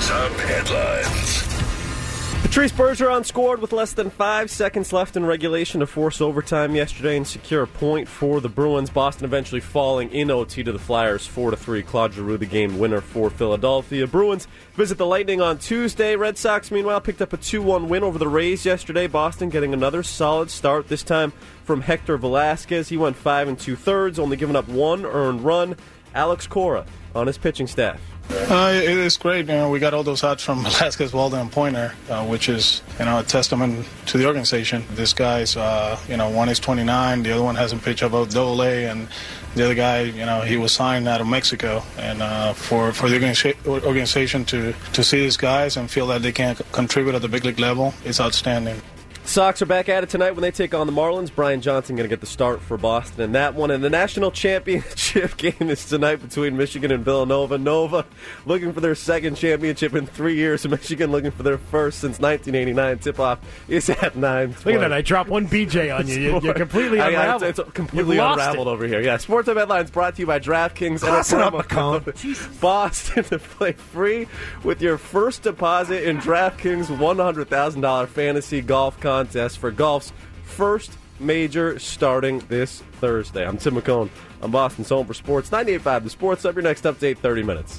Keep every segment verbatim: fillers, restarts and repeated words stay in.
Sports Hub headlines. Patrice Bergeron scored with less than five seconds left in regulation to force overtime yesterday and secure a point for the Bruins. Boston eventually falling in O T to the Flyers four to three. Claude Giroux, the game winner for Philadelphia. Bruins visit the Lightning on Tuesday. Red Sox, meanwhile, picked up a two one win over the Rays yesterday. Boston getting another solid start, this time from Hector Velasquez. He went five and two-thirds, only giving up one earned run. Alex Cora on his pitching staff. Uh, it is great. You know, we got all those outs from Velasquez, Walden, and Pointer, uh, which is, you know, a testament to the organization. This guy's, uh, you know, one is twenty-nine, the other one hasn't pitched above double A, and the other guy, you know, he was signed out of Mexico. And uh, for for the organiza- organization to to see these guys and feel that they can contribute at the big league level is outstanding. Sox are back at it tonight when they take on the Marlins. Brian Johnson going to get the start for Boston in that one. And the national championship game is tonight between Michigan and Villanova. Nova looking for their second championship in three years. Michigan looking for their first since nineteen eighty-nine. Tip-off is at nine twenty. Look at that. I dropped one B J on you. You're, you're completely unraveled. I, it's, it's completely unraveled it. over here. Yeah, Sports Hub Headlines brought to you by DraftKings. Toss it up, McCone. Boston to play free with your first deposit in DraftKings one hundred thousand dollars fantasy golf contest. Contest for golf's first major starting this Thursday. I'm Tim McCone. I'm Boston's home for sports. ninety-eight point five The Sports Hub. Your next update, thirty minutes.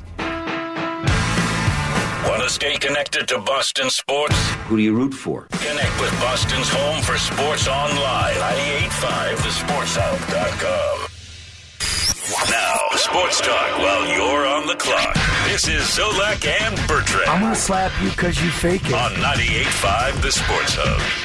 Want to stay connected to Boston sports? Who do you root for? Connect with Boston's home for sports online. ninety-eight point five the sports hub dot com. Now, sports talk while you're on the clock. This is Zolak and Bertrand. I'm going to slap you because you fake it. On ninety-eight point five The Sports Hub.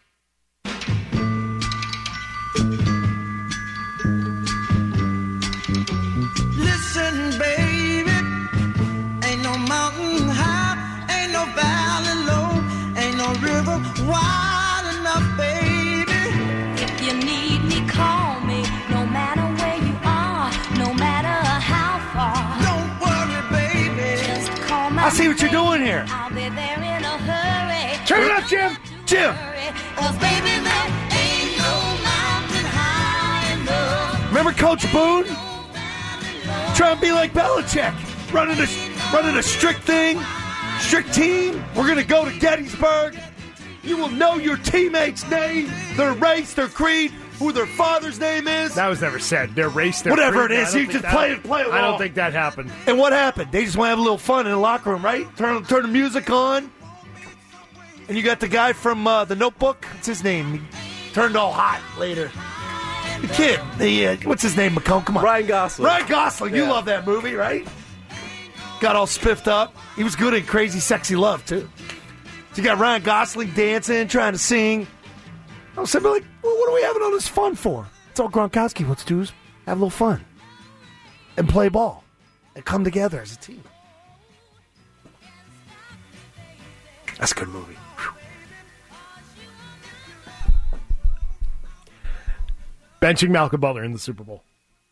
Listen, baby, ain't no mountain high, ain't no valley low, ain't no river wide enough, baby. If you need me, call me, no matter where you are, no matter how far. Don't worry, baby, just call my I see what you're doing here. I'll be there in a hurry. Turn it up, Jim. Jim. Cause baby, there ain't no mountain high enough. Remember Coach Boone? Trying to be like Belichick. Running a, running a strict thing, strict team. We're going to go to Gettysburg. You will know your teammates' name, their race, their creed, who their father's name is. That was never said. Their race, their Whatever creed. it is, you just play it, play it I don't along. think that happened. And what happened? They just want to have a little fun in the locker room, right? Turn, turn the music on. And you got the guy from uh, The Notebook. What's his name? He turned all hot later. The kid. The, uh, what's his name, McCone? Come on. Ryan Gosling. Ryan Gosling. You Yeah. love that movie, right? Got all spiffed up. He was good in Crazy Sexy Love, too. So you got Ryan Gosling dancing, trying to sing. I was sitting there like, well, what are we having all this fun for? It's all Gronkowski wants to do is have a little fun and play ball and come together as a team. That's a good movie. Benching Malcolm Butler in the Super Bowl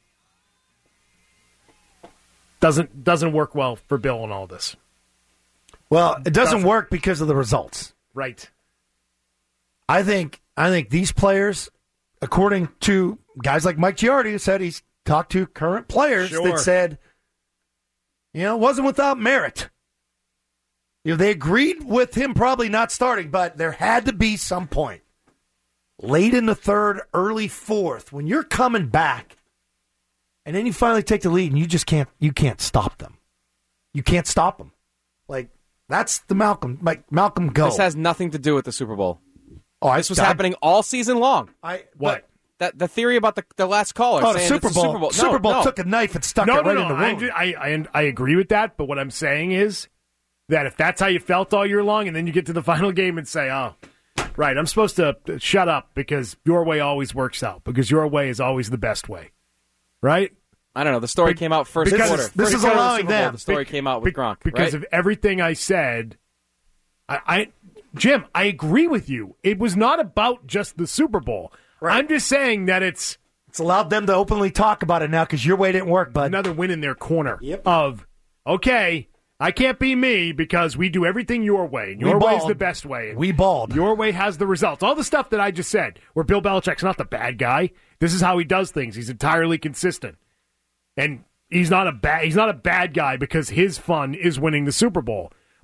doesn't doesn't work well for Bill in all this. Well, it doesn't, Doesn't. work because of the results. Right. I think I think these players, according to guys like Mike Giardi, who said he's talked to current players Sure. that said, you know, it wasn't without merit. You know, they agreed with him probably not starting, but there had to be some point. Late in the third, early fourth, when you're coming back, and then you finally take the lead, and you just can't you can't stop them. You can't stop them. Like, that's the Malcolm, like Malcolm go. This has nothing to do with the Super Bowl. Oh, I, This was I, happening all season long. I What? That the theory about the, the last caller Oh, the saying Super it's Bowl. a Super Bowl. No, Super Bowl no. took a knife and stuck No, it no, right no. in the I, wound. I, I, I agree with that, but what I'm saying is that if that's how you felt all year long, and then you get to the final game and say, oh, right, I'm supposed to shut up because your way always works out, because your way is always the best way, right? I don't know. The story came out first because quarter. this is First quarter of the allowing Super Bowl, them. The story Be- came out with be- Gronk. Because right? of everything I said, I, I, Jim, I agree with you. It was not about just the Super Bowl. Right. I'm just saying that it's It's allowed them to openly talk about it now because your way didn't work, bud. another win in their corner Yep. of, okay, I can't be me because we do everything your way. We Your way is balled. the best way. And We balled. Your way has the results. All the stuff that I just said, where Bill Belichick's not the bad guy. This is how he does things. He's entirely consistent. And he's not a bad he's not a bad guy because his fun is winning the Super Bowl.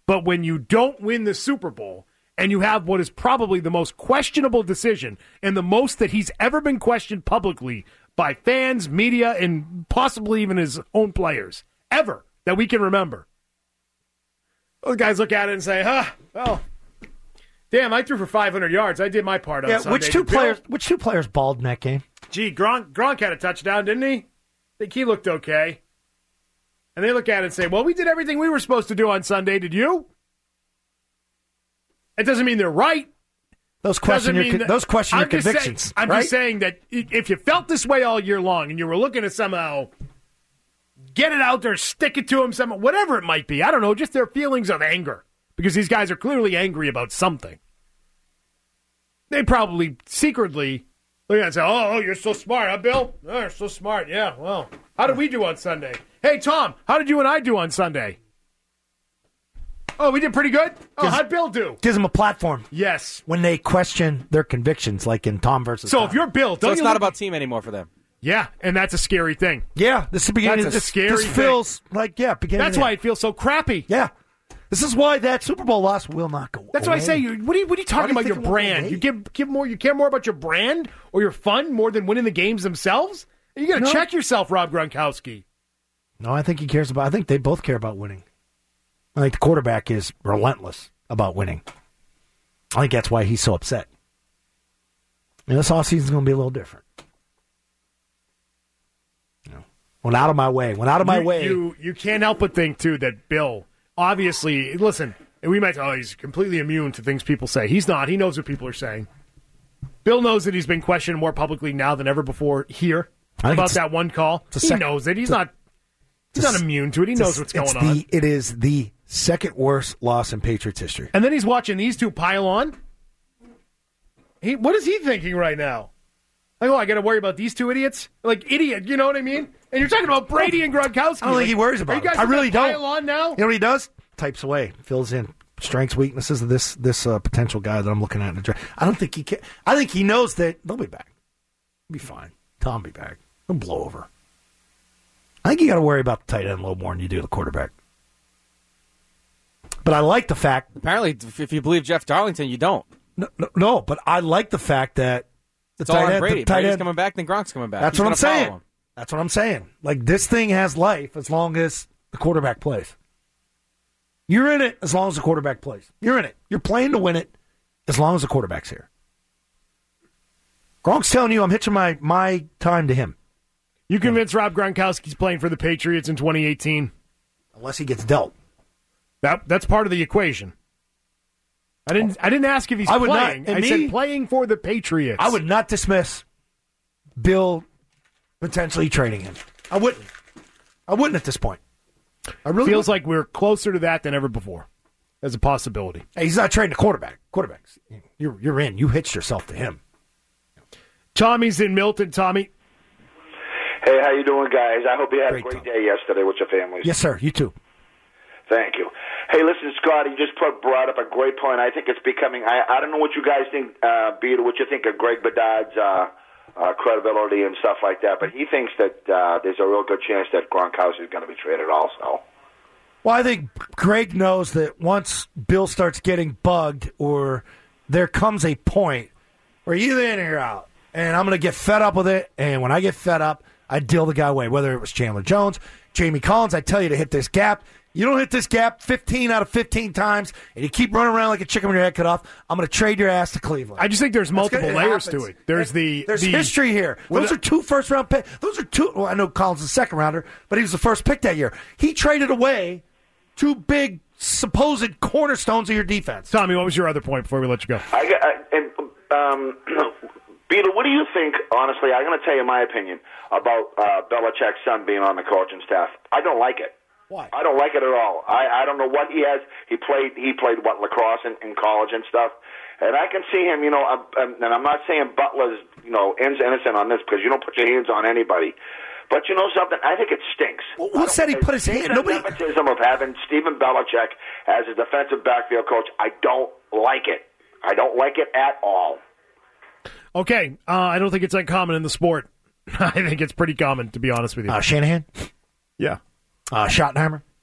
But when you don't win the Super Bowl and you have what is probably the most questionable decision and the most that he's ever been questioned publicly by fans, media, and possibly even his own players, ever, that we can remember. Those guys look at it and say, huh, well, damn, I threw for five hundred yards. I did my part on Yeah, Sunday. which two Did Bill? players? Which two players balled in that game? Gee, Gronk, Gronk had a touchdown, didn't he? I think he looked okay. And they look at it and say, well, we did everything we were supposed to do on Sunday. Did you? It doesn't mean they're right. Those question your mean that- those question your I'm just convictions. saying- I'm right? just saying that i- if you felt this way all year long and you were looking to somehow get it out there, stick it to them, somehow, whatever it might be, I don't know, just their feelings of anger. Because these guys are clearly angry about something. They probably secretly look at it and say, oh, oh, you're so smart, huh, Bill? Oh, you're so smart. Yeah, well, how did we do on Sunday? Hey, Tom, how did you and I do on Sunday? Oh, we did pretty good? Oh, Gives- how'd Bill do? Gives them a platform Yes. when they question their convictions, like in Tom versus So Tom. if you're Bill, don't So it's you not look- about team anymore for them. Yeah, and that's a scary thing. Yeah, this is beginning. That's a this, scary This thing. feels like, yeah, beginning. That's of why the- it feels so crappy. Yeah. This is why that Super Bowl loss will not go That's away. why I say, you, what are you, what are you talking Why do you about your think it won't go brand? away? You give, give more, you care more about your brand or your fun more than winning the games themselves? You got to No. check yourself, Rob Gronkowski. No, I think he cares about. I think they both care about winning. I think the quarterback is relentless about winning. I think that's why he's so upset. And this offseason is going to be a little different. You know, went out of my way. Went out of my you, way. You, you can't help but think, too, that Bill, obviously, listen, and we might say, oh, he's completely immune to things people say. He's not. He knows what people are saying. Bill knows that he's been questioned more publicly now than ever before here I think about it's- that one call. it's a He sec- knows it. He's it's a- not He's not immune to it. He It's- knows what's it's going on. the, It is the second worst loss in Patriots history. And then he's watching these two pile on. He, what is he thinking right now? Like, oh, I got to worry about these two idiots? Like, idiot, you know what I mean? And you're talking about Brady and Gronkowski. I don't Like, think he worries are about you it. guys I really gonna don't. pile on now? You know what he does? Types away, fills in strengths, weaknesses of this this uh, potential guy that I'm looking at in the draft. I don't think he can. I think he knows that they'll be back. He'll be fine. Tom will be back. He'll blow over. I think you got to worry about the tight end a little more than you do the quarterback. But I like the fact. Apparently, if you believe Jeff Darlington, you don't. No, no, no but I like the fact that the It's all tight on end, Brady. the tight Brady's end, coming back, then Gronk's coming back. That's He's what I'm gonna follow saying. him. That's what I'm saying. Like, this thing has life as long as the quarterback plays. You're in it as long as the quarterback plays. You're in it. You're playing to win it as long as the quarterback's here. Gronk's telling you I'm hitching my, my time to him. You convinced Rob Gronkowski's playing for the Patriots in twenty eighteen? Unless he gets dealt. That That's part of the equation. I didn't I didn't ask if he's I would not- playing. and I me- said playing for the Patriots. I would not dismiss Bill potentially trading him. I wouldn't. I wouldn't at this point. I really Feels wouldn't. like we're closer to that than ever before as a possibility. Hey, he's not trading a quarterback. Quarterbacks. You're, you're in. You hitched yourself to him. Tommy's in Milton. Tommy, Hey, how you doing, guys? I hope you had Great, a great Tom. day yesterday with your families. Yes, sir. You too. Thank you. Hey, listen, Scott, you just put, brought up a great point. I think it's becoming, I, I don't know what you guys think, uh, Beater, what you think of Greg Bedard's uh, uh, credibility and stuff like that, but he thinks that uh, there's a real good chance that Gronkowski is going to be traded also. Well, I think Greg knows that once Bill starts getting bugged or there comes a point where you're in or you're out, and I'm going to get fed up with it, and when I get fed up, I deal the guy away, whether it was Chandler Jones, Jamie Collins, I tell you to hit this gap. You don't hit this gap fifteen out of fifteen times, and you keep running around like a chicken with your head cut off, I'm going to trade your ass to Cleveland. I just think there's multiple That's good. layers happens. to it. There's the There's the, history here. Well, Those are two first round picks. Those are two. Well, I know Collins is a second rounder, but he was the first pick that year. He traded away two big supposed cornerstones of your defense. Tommy, what was your other point before we let you go? I, got- I, and, um, Beater, what do you think, honestly, I'm going to tell you my opinion about uh, Belichick's son being on the coaching staff. I don't like it. Why? I don't like it at all. I, I don't know what he has. He played, he played what, lacrosse in, in college and stuff. And I can see him, you know, I'm, I'm, and I'm not saying Butler's, you know, innocent on this because you don't put your hands on anybody. But you know something? I think it stinks. Well, who said he put his hand? The Nobody. nepotism of having Stephen Belichick as a defensive backfield coach, I don't like it. I don't like it at all. Okay, uh, I don't think it's uncommon in the sport. I think it's pretty common, to be honest with you. Uh, Shanahan, yeah, uh, Schottenheimer. yeah.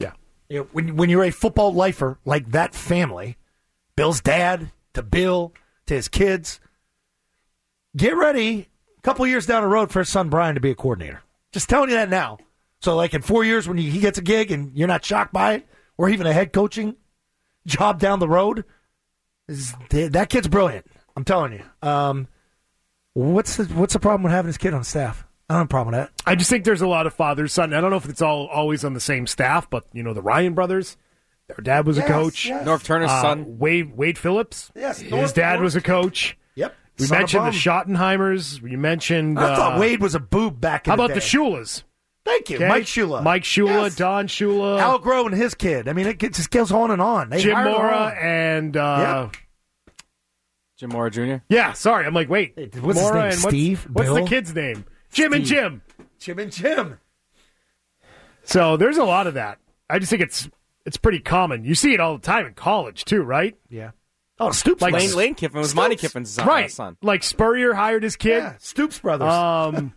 You know, when, when you're a football lifer like that family, Bill's dad to Bill to his kids, get ready a couple years down the road for his son Brian to be a coordinator. Just telling you that now. So, like in four years when he gets a gig and you're not shocked by it, or even a head coaching job down the road, is, that kid's brilliant. I'm telling you. Um, what's the what's the problem with having his kid on staff? I don't have a problem with that. I just think there's a lot of fathers, son. I don't know if it's all always on the same staff, but you know the Ryan brothers, their dad was Yes, a coach. yes. North Turner's Uh, son. Wade Wade Phillips. Yes, his North- dad North- was a coach. Yep. We Son of mentioned the Bum. Schottenheimers. You mentioned. I thought uh, Wade was a boob back in How the about day. the Shulas? Thank you. Okay? Mike Shula. Mike Shula, Yes. Don Shula, Al Groh and his kid. I mean, it gets- just goes on and on. They Jim hired Mora, them all. and uh, Jim Mora Junior yeah. Sorry, I'm like, wait, Hey, what's his Mora name, and what's, Steve? What's Bill? the kid's name? Jim and Steve. Jim. Jim and Jim. So there's a lot of that. I just think it's it's pretty common. You see it all the time in college too, right? Yeah. Oh, Stoops. Like brothers. Lane, Lane Kiffin was Stoops. Monty Kiffin's son. right. son. Like Spurrier hired his kid. Yeah, Stoops brothers. Um,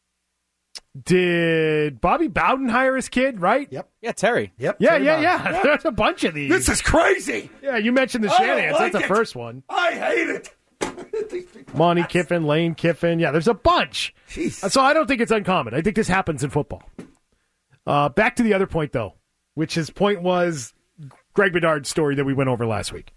did Bobby Bowden hire his kid? Right? Yep. Yeah, Terry. Yep. Yeah, Terry yeah, Bowden. yeah. There's a bunch of these. This is crazy. yeah, you mentioned the I don't Shanahan's. like That's the it. first one. I hate it. Monty Kiffin, Lane Kiffin. Yeah, there's a bunch. Jeez. So I don't think it's uncommon. I think this happens in football. Uh, back to the other point, though, which his point was Greg Bedard's story that we went over last week.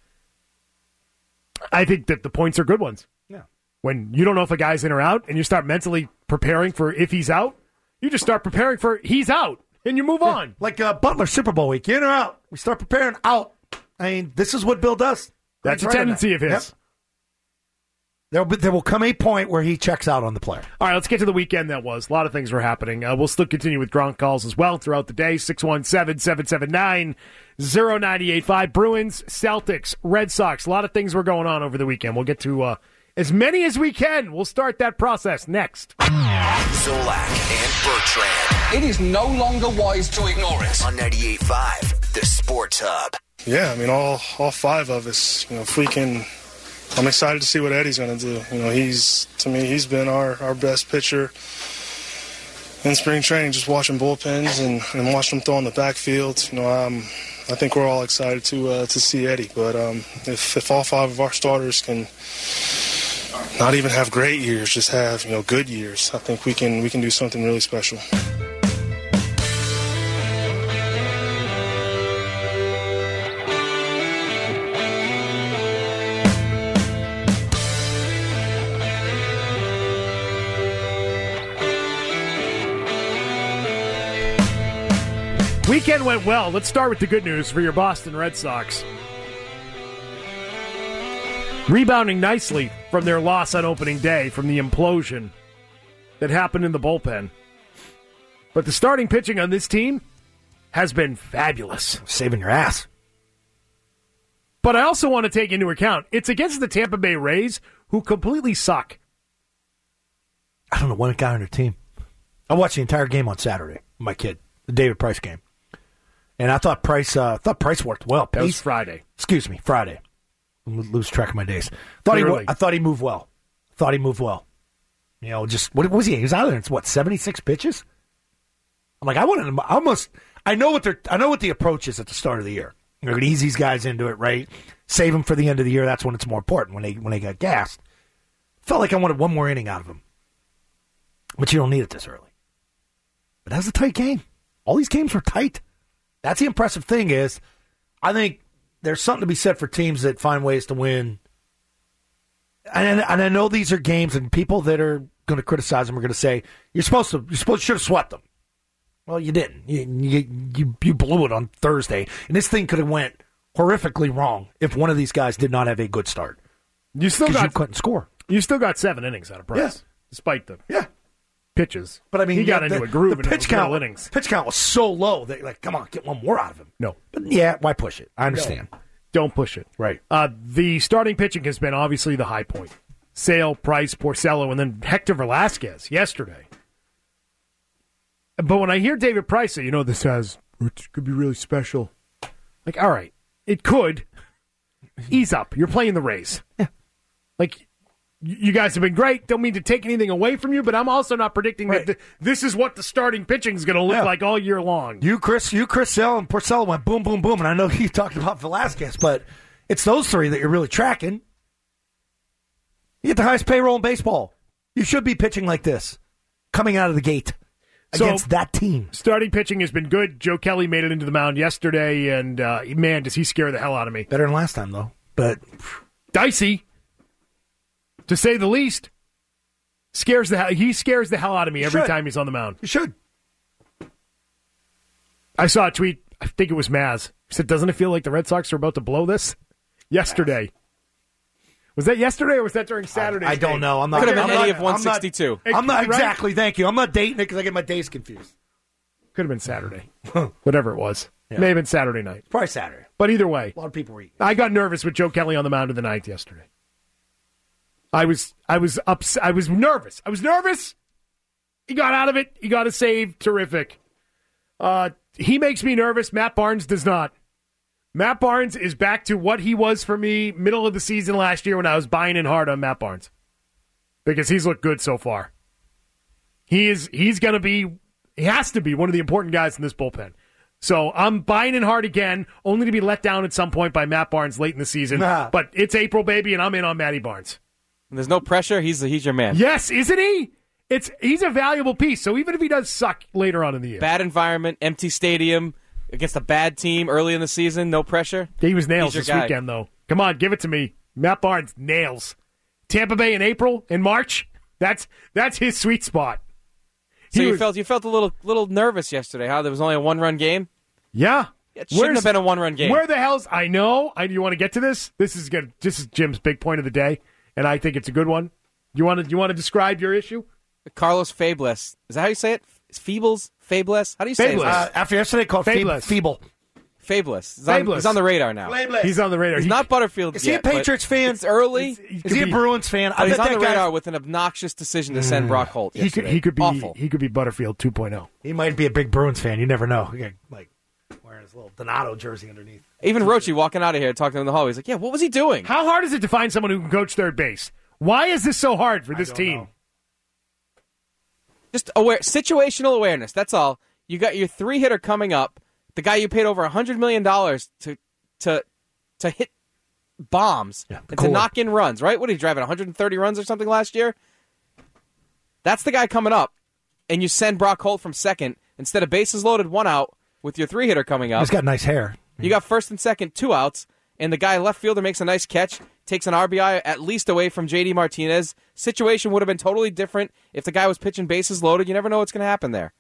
I think that the points are good ones. Yeah. When you don't know if a guy's in or out and you start mentally preparing for if he's out, you just start preparing for he's out and you move on. Like uh, Butler Super Bowl week, in or out. We start preparing out. I mean, this is what Bill does. That's a Greg's right on tendency that. of his. Yep. There will, be, there will come a point where he checks out on the player. All right, let's get to the weekend that was. A lot of things were happening. Uh, we'll still continue with Gronk calls as well throughout the day. six one seven, seven seven nine, zero nine eight five. Bruins, Celtics, Red Sox. A lot of things were going on over the weekend. We'll get to uh, as many as we can. We'll start that process next. Zolak and Bertrand It is no longer wise to ignore it. on ninety-eight point five, the Sports Hub. Yeah, I mean, all all five of us, you know, if we can, I'm excited to see what Eddie's going to do. You know, he's, to me, he's been our, our best pitcher in spring training, just watching bullpens and, and watching him throw in the backfield. You know, um, I think we're all excited to uh, to see Eddie. But um, if, if all five of our starters can not even have great years, just have, you know, good years, I think we can we can do something really special. Weekend went well. Let's start with the good news for your Boston Red Sox. Rebounding nicely from their loss on opening day from the implosion that happened in the bullpen. But the starting pitching on this team has been fabulous. Saving your ass. But I also want to take into account it's against the Tampa Bay Rays, who completely suck. I don't know one guy on their team. I watched the entire game on Saturday with my kid, the David Price game. And I thought Price uh, thought Price worked well. That was He's- Friday. Excuse me, Friday. I lose track of my days. Thought he, Clearly. I thought he moved well. Thought he moved well. You know, just what was he? He was out there. It's what seventy-six pitches. I'm like, I wanted him. I almost. I know what they're. I know what the approach is at the start of the year. They're going to ease these guys into it, right? Save them for the end of the year. That's when it's more important. When they when they got gassed. Felt like I wanted one more inning out of him, but you don't need it this early. But that was a tight game. All these games were tight. That's the impressive thing is, I think there's something to be said for teams that find ways to win. And, and I know these are games, and people that are going to criticize them are going to say you're supposed to, you supposed should have swept them. Well, you didn't. You, you you you blew it on Thursday, and this thing could have went horrifically wrong if one of these guys did not have a good start. You still 'Cause got you couldn't score. You still got seven innings out of Price, Yeah. despite the Yeah. pitches. But I mean, he got yeah, into the, a groove The in pitch those middle count, innings. pitch count was so low that like, come on, get one more out of him. No, But yeah, why push it? I understand. don't push it. Right. Uh, the starting pitching has been obviously the high point. Sale, Price, Porcello, and then Hector Velasquez yesterday. But when I hear David Price say, you know, this has it could be really special. Like, all right, it could. Ease up. You're playing the Rays. Yeah. Like, you guys have been great. Don't mean to take anything away from you, but I'm also not predicting Right. that th- this is what the starting pitching is going to look Yeah. like all year long. You, Chris, you, Chris Sale, and Porcello went boom, boom, boom. And I know you talked about Velasquez, but it's those three that you're really tracking. You get the highest payroll in baseball. You should be pitching like this, coming out of the gate So- against that team. Starting pitching has been good. Joe Kelly made it into the mound yesterday, and uh, man, does he scare the hell out of me. Better than last time, though. But dicey, to say the least. Scares the hell, he scares the hell out of me You every should. time he's on the mound. You should. I saw a tweet. I think it was Maz. He said, "Doesn't it feel like the Red Sox are about to blow this?" Yesterday. Was that yesterday or was that during Saturday? I don't know. I'm not. Could have been I'm any not- of one sixty-two. I'm not, I'm not Right? exactly. Thank you. I'm not dating it because I get my days confused. Could have been Saturday. Whatever it was. Yeah. May have been Saturday night. Probably Saturday. But either way, A lot of people were eating. I got nervous with Joe Kelly on the mound of the ninth yesterday. I was I was upset. I was nervous. I was nervous. He got out of it. He got a save. Terrific. Uh, he makes me nervous. Matt Barnes does not. Matt Barnes is back to what he was for me middle of the season last year when I was buying in hard on Matt Barnes. Because he's looked good so far. He is he's gonna be he has to be one of the important guys in this bullpen. So I'm buying in hard again, only to be let down at some point by Matt Barnes late in the season. Nah. But it's April, baby, and I'm in on Matty Barnes. And there's no pressure. He's he's your man. Yes, isn't he? It's he's a valuable piece. So even if he does suck later on in the year, Bad environment, empty stadium, against a bad team early in the season, no pressure. he was nails He's this your guy. weekend, though. Come on, give it to me. Matt Barnes nails. Tampa Bay in April, in March. That's that's his sweet spot. So He you was- felt you felt a little little nervous yesterday, huh? There was only a one run game. Yeah. It shouldn't Where's- have been a one run game. Where the hell's I know? I you want to get to this? This is good. This is Jim's big point of the day, and I think it's a good one. You want to you want to describe your issue? Carlos Fables. Is that how you say it? Feebles? Fables? How do you say Fables. it? Uh, after yesterday, called Fabulous. Feeble. Fables. He's on, Fabulous. he's on the radar now. He's on the radar. He's He- not Butterfield Is he a yet, but Patriots fan? It's early. He Is could he a be- Bruins fan? I but he's bet on that the guy. radar with an obnoxious decision to send Brock Holt. He could yesterday. he could be Awful. he could be Butterfield two point oh. He might be a big Bruins fan. You never know. He got, like wearing his little Donato jersey underneath. Even Rochi walking out of here talking to him in the hallway. He's like, "Yeah, what was he doing?" How hard is it to find someone who can coach third base? Why is this so hard for this don't team? know. Just aware, situational awareness. That's all. You got your three hitter coming up. The guy you paid over a hundred million dollars to to to hit bombs Yeah, and cool. to knock in runs. Right? What did he drive at one hundred thirty runs or something last year? That's the guy coming up, and you send Brock Holt from second instead of bases loaded, one out with your three hitter coming up. He's got nice hair. You got first and second, two outs, and the guy left fielder makes a nice catch, takes an R B I at least away from J D Martinez. Situation would have been totally different if the guy was pitching bases loaded. You never know what's going to happen there.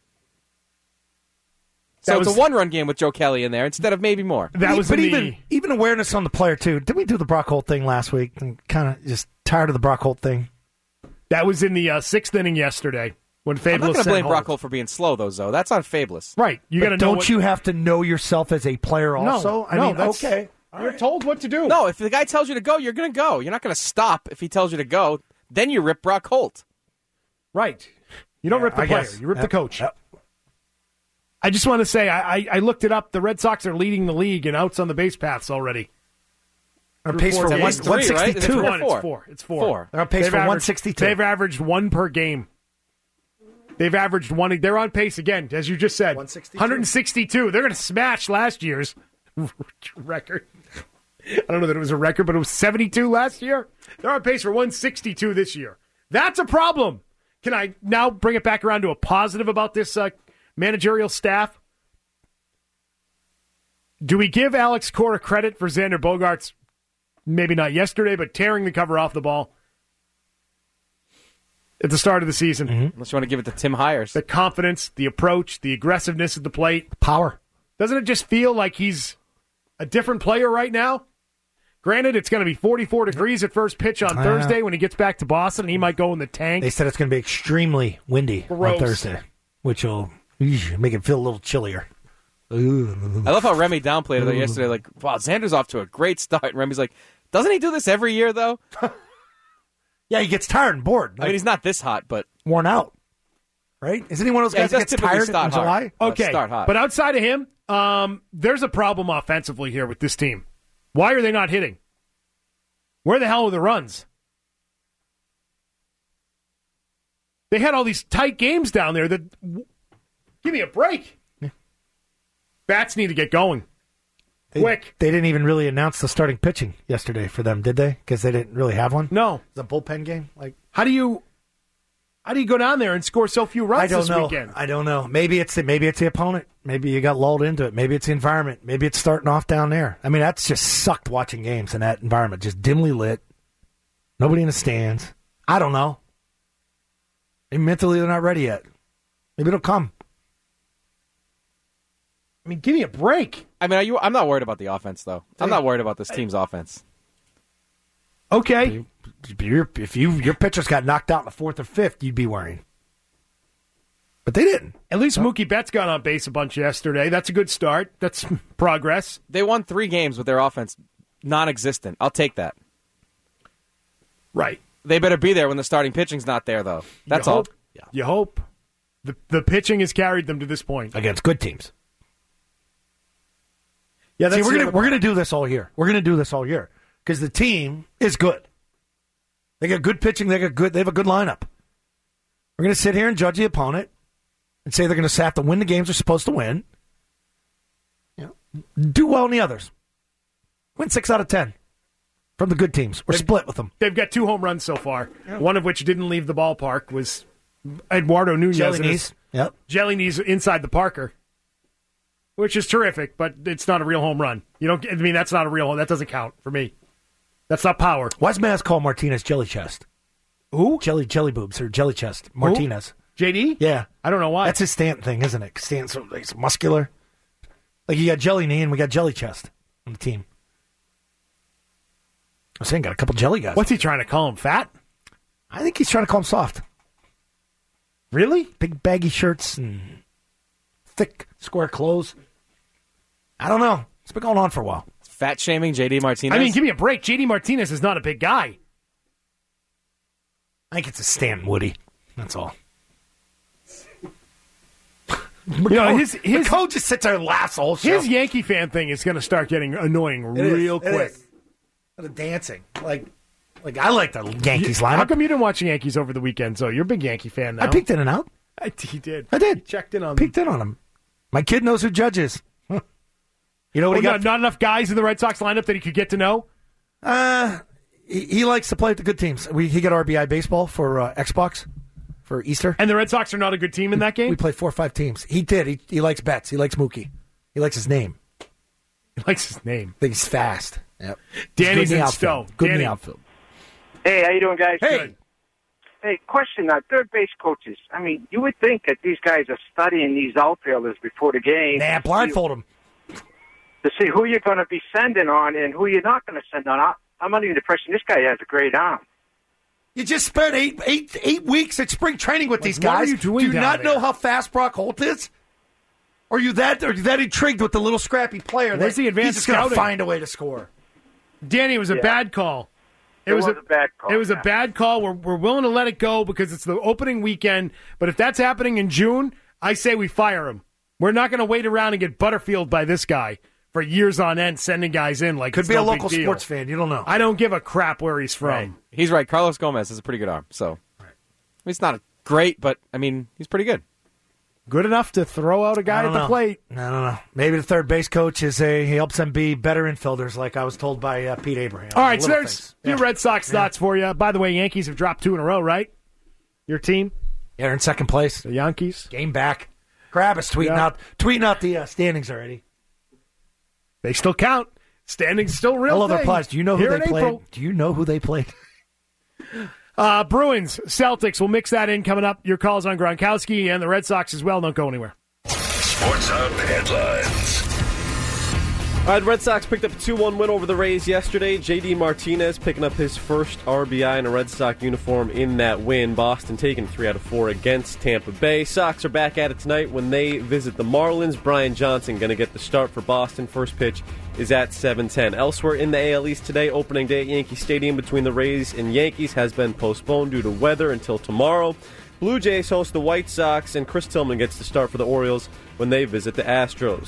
So That it's was- a one-run game with Joe Kelly in there instead of maybe more. That was but in even the, even awareness on the player too. Did we do the Brock Holt thing last week? I'm kind of just tired of the Brock Holt thing. that was in the uh, sixth inning yesterday when I'm Fabulous not going to sent blame Holt. Brock Holt for being slow, though, Zoe. That's on Fabulous. Right, you But got to know. don't what, you have to know yourself as a player also? No, I no, mean, that's- okay. You're told what to do. No, if the guy tells you to go, you're going to go. You're not going to stop if he tells you to go. Then you rip Brock Holt. Right. You don't Yeah, rip the I player. guess. You rip the Yep. coach. Yep. I just want to say, I, I, I looked it up. The Red Sox are leading the league in outs on the base paths already. On pace for Four one, games. Three, right? Is it one sixty-two. three or One, four? It's four. It's four. Four. They're on pace They've for averaged- one sixty-two. They've averaged one per game. They've averaged one. They're on pace again, as you just said. one sixty-two. one sixty-two. They're going to smash last year's record. I don't know that it was a record, but it was seventy-two last year. They're on pace for one sixty-two this year. That's a problem. Can I now bring it back around to a positive about this uh, managerial staff? Do we give Alex Cora credit for Xander Bogaerts? Maybe not yesterday, but tearing the cover off the ball at the start of the season. Unless you want to give it to Tim Hires. The confidence, the approach, the aggressiveness at the plate. Power. Doesn't it just feel like he's a different player right now? Granted, it's going to be forty-four degrees at first pitch on Uh, Thursday when he gets back to Boston, and he might go in the tank. They said it's going to be extremely windy Gross. on Thursday, which will eesh, make it feel a little chillier. Ooh. I love how Remy downplayed it yesterday. Like, wow, Xander's off to a great start. And Remy's like, doesn't he do this every year, though? Yeah, he gets tired and bored. I mean, he's not this hot, but worn out, right? Isn't he one of those Yeah, guys he that does gets typically tired start in hard. July? Uh, Okay, start hot. but outside of him, um, there's a problem offensively here with this team. Why are they not hitting? Where the hell are the runs? They had all these tight games down there that. Give me a break. Yeah. Bats need to get going. They, Quick. They didn't even really announce the starting pitching yesterday for them, did they? Because they didn't really have one? No. It's a bullpen game? Like, How do you how do you go down there and score so few runs I don't this know. weekend? I don't know. Maybe it's the, maybe it's the opponent. Maybe you got lulled into it. Maybe it's the environment. Maybe it's starting off down there. I mean, that's just sucked watching games in that environment. Just dimly lit. Nobody in the stands. I don't know. Maybe mentally they're not ready yet. Maybe it'll come. I mean, give me a break. I mean, are you, I'm not worried about the offense, though. I'm not worried about this team's offense. Okay. If, you, if you your pitchers got knocked out in the fourth or fifth, you'd be worrying. But they didn't. At least Mookie Betts got on base a bunch yesterday. That's a good start. That's progress. They won three games with their offense non-existent. I'll take that. Right. They better be there when the starting pitching's not there, though. That's you all. Hope. Yeah. You hope. The, the pitching has carried them to this point. Against good teams. Yeah, that's See, we're the gonna other we're part. gonna do this all year. We're gonna do this all year because the team is good. They got good pitching. They got good. They have a good lineup. We're gonna sit here and judge the opponent and say they're gonna have to win the games they're supposed to win. You know, do well in the others. Win six out of ten from the good teams. We're They've- split with them. They've got two home runs so far. One of which didn't leave the ballpark was Eduardo Nunez. Jelly and his- knees. Yep. Jelly knees inside the Parker, which is terrific, but it's not a real home run. You don't. I mean, that's not a real home. That doesn't count for me. That's not power. Why's Maz call Martinez Jelly Chest? Who? Jelly Jelly Boobs or Jelly Chest? Martinez. J D? Yeah. I don't know why. That's his Stanton thing, isn't it? 'Cause Stanton's so, he's muscular. Like you got Jelly Knee and we got Jelly Chest on the team. I'm saying got a couple jelly guys. What's he trying to call him? Fat? I think he's trying to call him soft. Really? Big baggy shirts and thick square clothes. I don't know. It's been going on for a while. Fat shaming J D Martinez. I mean, give me a break. J D Martinez is not a big guy. I think it's a Stanton Woody. That's all. You know, his his coach just sits there and laughs all show. his Yankee fan thing is going to start getting annoying It is, real it quick. is. The dancing, like, like I like the Yankees lineup. How come you didn't watch the Yankees over the weekend? So you're a big Yankee fan now. I peeked in and out. I, he did. I did. Checked in on Peeked in on him. My kid knows who Judge is. Huh. You know what Well, he not, got? not enough guys in the Red Sox lineup that he could get to know. Uh, he, he likes to play with the good teams. We he got R B I baseball for uh, Xbox for Easter. And the Red Sox are not a good team in that game. We played four or five teams. He did. He he likes Betts. He likes Mookie. He likes his name. He likes his name. I think he's fast. Yep. Danny's Good in outfield. Stowe. Good in Danny. the outfield. Hey, how you doing, guys? Hey. Good. Hey, question on third base coaches. I mean, you would think that these guys are studying these outfielders before the game. Nah, blindfold him. To see who you're going to be sending on and who you're not going to send on. I- I'm under the impression this guy has a great arm. You just spent eight, eight, eight weeks at spring training with these what are guys. you doing Do you down not there? know how fast Brock Holt is? Or are you that, are you that intrigued with the little scrappy player Where's that the advanced he's just going to scouting? find a way to score? Danny, it was a Yeah. bad call. It was a bad call, It was a yeah. bad call. We're we're willing to let it go because it's the opening weekend. But if that's happening in June, I say we fire him. We're not going to wait around and get Butterfield by this guy for years on end, sending guys in like Could it's be no a big local deal. sports fan. You don't know. I don't give a crap where he's from. Right. He's right. Carlos Gomez has a pretty good arm. So I mean, it's not great, but I mean, he's pretty good. Good enough to throw out a I guy at don't the know. plate. I don't know. Maybe the third base coach is a he helps them be better infielders, like I was told by uh, Pete Abraham. All right, so Little there's things. your Yeah. Red Sox thoughts for you. By the way, Yankees have dropped two in a row, right? Your team, Yeah, they're in second place. the Yankees. Game back. Grab us tweeting Yeah. out tweeting out the uh, standings already. They still count. Standings still real. Hello, their thing. plies. Do you know who Here they in played? April. Do you know who they played? Uh, Bruins, Celtics. We'll mix that in coming up. Your calls on Gronkowski and the Red Sox as well. Don't go anywhere. Sports Hub headlines. All right, Red Sox picked up a two one win over the Rays yesterday. J D Martinez picking up his first R B I in a Red Sox uniform in that win. Boston taking three out of four against Tampa Bay. Sox are back at it tonight when they visit the Marlins. Brian Johnson going to get the start for Boston. First pitch is at seven ten. Elsewhere in the A L East today, opening day at Yankee Stadium between the Rays and Yankees has been postponed due to weather until tomorrow. Blue Jays host the White Sox, and Chris Tillman gets the start for the Orioles when they visit the Astros.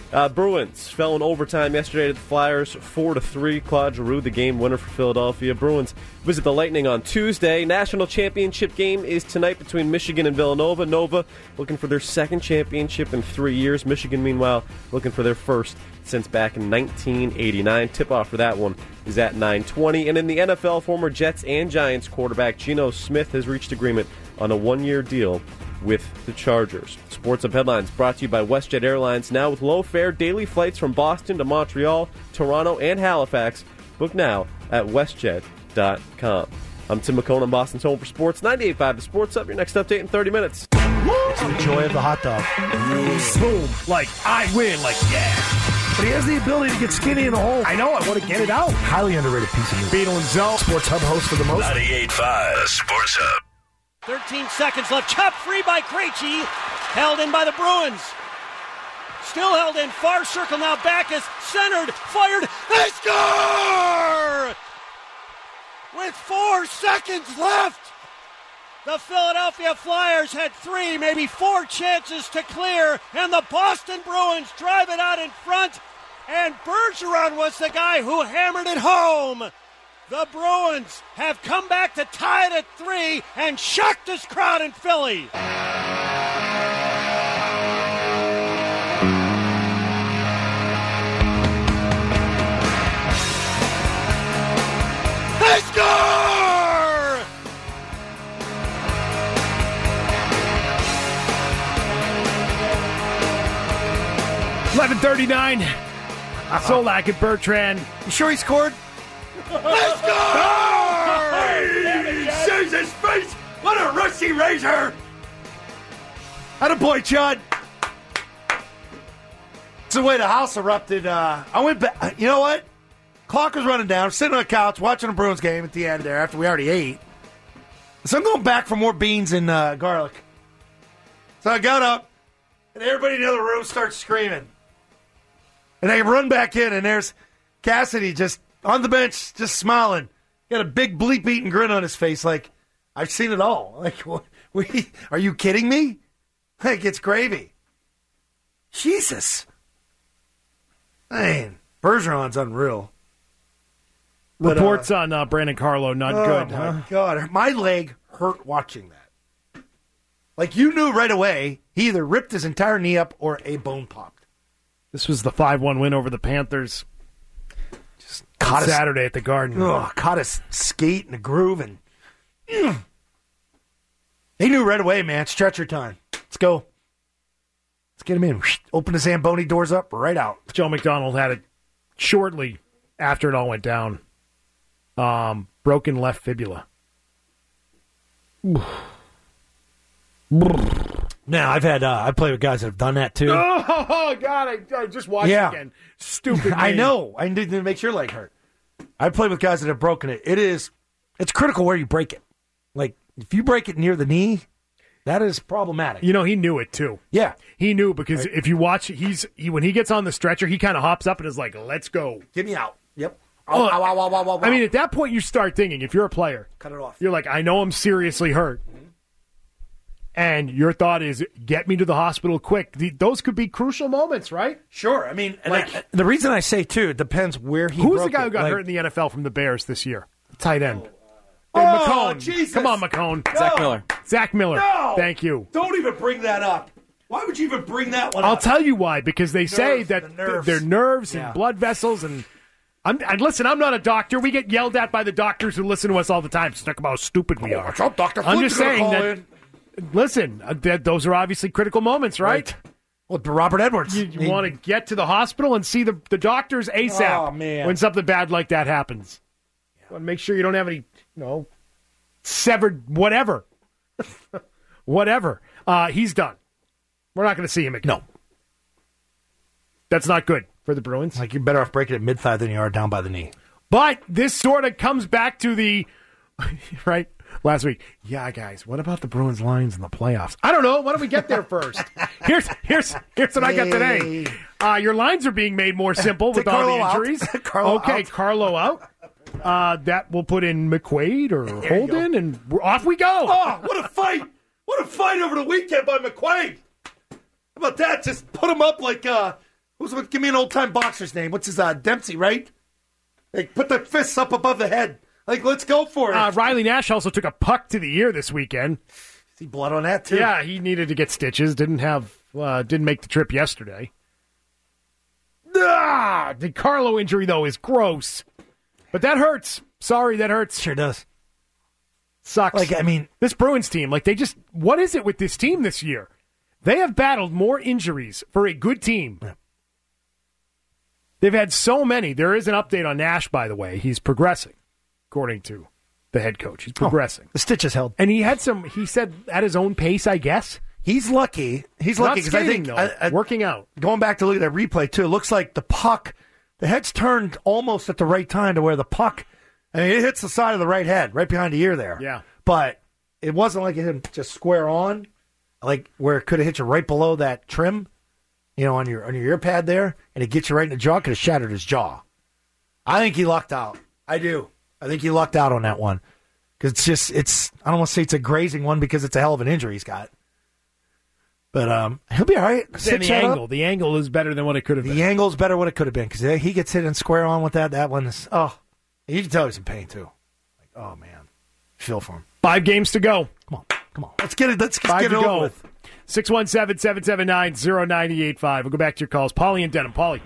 Uh, Bruins fell in overtime yesterday to the Flyers, four to three. Claude Giroux, the game winner for Philadelphia. Bruins visit the Lightning on Tuesday. National championship game is tonight between Michigan and Villanova. Nova looking for their second championship in three years. Michigan, meanwhile, looking for their first since back in nineteen eighty-nine. Tip-off for that one is at nine twenty. And in the N F L, former Jets and Giants quarterback Geno Smith has reached agreement on a one-year deal with the Chargers. Sports Hub Headlines brought to you by WestJet Airlines. Now with low-fare daily flights from Boston to Montreal, Toronto, and Halifax. Book now at WestJet dot com. I'm Tim McCone on Boston's Home for Sports. ninety-eight point five The Sports Hub. Your next update in thirty minutes. It's the joy of the hot dog. Boom. Like, I win. Like, yeah. But he has the ability to get skinny in the hole. I know. I want to get it out. Highly underrated piece of news. Beetle and Zoe. Sports Hub host for the most. ninety-eight point five The Sports Hub. thirteen seconds left. Chopped free by Krejci. Held in by the Bruins. Still held in. Far circle now. Backus. Centered. Fired. They score! With four seconds left. The Philadelphia Flyers had three, maybe four chances to clear. And the Boston Bruins drive it out in front. And Bergeron was the guy who hammered it home. The Bruins have come back to tie it at three and shocked this crowd in Philly. They score! eleven thirty-nine. Solak and Bertrand. You sure he scored? They score! He sees his face. What a rusty razor. Attaboy, Chud. It's the way the house erupted. Uh, I went back. You know what? Clock was running down. Sitting on the couch watching a Bruins game at the end there after we already ate. So I'm going back for more beans and uh, garlic. So I got up, and everybody in the other room starts screaming. And I run back in, and there's Cassidy just on the bench, just smiling. Got a big bleep-eating grin on his face like, I've seen it all. Like, what, we, are you kidding me? Like, it's gravy. Jesus. Man, Bergeron's unreal. But, Reports uh, on uh, Brandon Carlo, not oh good, my huh? God, my leg hurt watching that. Like, you knew right away he either ripped his entire knee up or a bone popped. This was the five one win over the Panthers. Just caught his, Saturday at the Garden. Oh, caught his skate in the groove, and mm, they knew right away, man. Stretcher time. Let's go. Let's get him in. Open the Zamboni doors up, right out. Joe McDonald had it shortly after it all went down. Um, broken left fibula. Now, I've had, uh, I played with guys that have done that too. Oh, God, I, I just watched Yeah. it again. Stupid I name. know. I need to make your leg hurt. I played with guys that have broken it. It is, it's critical where you break it. Like, if you break it near the knee, that is problematic. You know, he knew it, too. Yeah. He knew because Right. if you watch, he's he, when he gets on the stretcher, he kind of hops up and is like, let's go. Get me out. Yep. Oh, Ow, ow, ow, ow, ow, ow. I mean, at that point, you start thinking, if you're a player, cut it off. You're like, I know I'm seriously hurt. Mm-hmm. And your thought is, get me to the hospital quick. The, those could be crucial moments, right? Sure. I mean, and Like- I, the reason I say, too, it depends where he Who's broke the guy it. who got Like, hurt in the N F L from the Bears this year? Tight end. Oh, Hey, McCone. Jesus. Come on, McCone. No. Zach Miller. Zach Miller. No. Thank you. Don't even bring that up. Why would you even bring that one I'll up? tell you why. Because they say Nerves, that the th- nerves. their nerves Yeah. and blood vessels and. I'm, and listen, I'm not a doctor. We get yelled at by the doctors who listen to us all the time. So talk about how stupid we are. What's up, Doctor I'm Flint's just gonna saying call that. in. Listen, uh, that those are obviously critical moments, right? Well, Robert Edwards. You, you want to get to the hospital and see the, the doctors ASAP Oh, man. when something bad like that happens. You want to make sure you don't have any, you know, severed whatever. whatever. Uh, he's done. We're not going to see him again. No. That's not good for the Bruins. Like, you're better off breaking it mid-thigh than you are down by the knee. But this sort of comes back to the, right, last week. Yeah, guys, what about the Bruins Lions in the playoffs? I don't know. Why don't we get there first? here's here's here's what I got today. Uh, your lines are being made more simple with Take all Carlo the out. injuries. Carlo okay, out. Carlo out. Uh, that will put in McQuaid or There you Holden, and we're, off we go. Oh, what a fight! What a fight over the weekend by McQuaid. How about that? Just put him up like uh, Who's what? Give me an old time boxer's name. What's his uh, Dempsey, right? Like, put the fists up above the head. Like, let's go for it. Uh, Riley Nash also took a puck to the ear this weekend. See blood on that too. Yeah, he needed to get stitches. Didn't have, uh, didn't make the trip yesterday. Ah, the Carlo injury though is gross, but that hurts. Sorry, that hurts. Sure does. Sucks. Like, I mean, this Bruins team, like they just, what is it with this team this year? They have battled more injuries for a good team. Yeah. They've had so many. There is an update on Nash, by the way. He's progressing, according to the head coach. He's progressing. Oh, the stitches held. And he had some, he said, at his own pace, I guess. He's lucky. He's Not lucky because I skating, think though. I, I, working out. Going back to look at that replay too, it looks like the puck, the head's turned almost at the right time to where the puck, I mean, it hits the side of the right head, right behind the ear there. Yeah. But it wasn't like it hit just square on, like where it could have hit you right below that trim, you know, on your on your ear pad there, and it gets you right in the jaw. Could have shattered his jaw. I think he lucked out. I do. I think he lucked out on that one because it's just it's. I don't want to say it's a grazing one because it's a hell of an injury he's got. But um, he'll be all right. And the angle, up. the angle is better than what it could have the been. The angle's better than what it could have been because he gets hit and square on with that. That one is oh, you can tell he's in pain too. Like oh man, feel for him. Five games to go. Come on, come on. Let's get it. Let's Five get it to over go. with. six one seven, seven seven nine, zero nine eight five. We'll go back to your calls. Paulie and Denham. Paulie.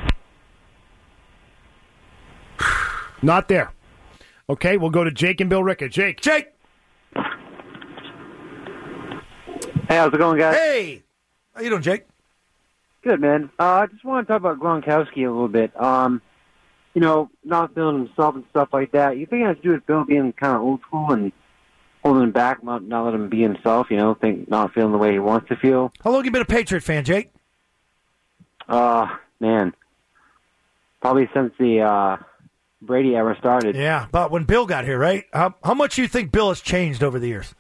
Not there. Okay, we'll go to Jake and Bill Ricka. Jake. Jake. Hey, how's it going, guys? Hey. How you doing, Jake? Good, man. Uh, I just want to talk about Gronkowski a little bit. Um, you know, not feeling himself and stuff like that. You think it has to do with Bill being kind of old school and holding him back, not, not letting him be himself, you know, think not feeling the way he wants to feel? How long have you been a Patriot fan, Jake? Uh, man. Probably since the uh, Brady era started. Yeah, but when Bill got here, right? How, how much do you think Bill has changed over the years?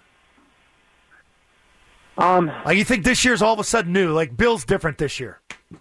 Um, like you think this year's all of a sudden new? Like Bill's different this year?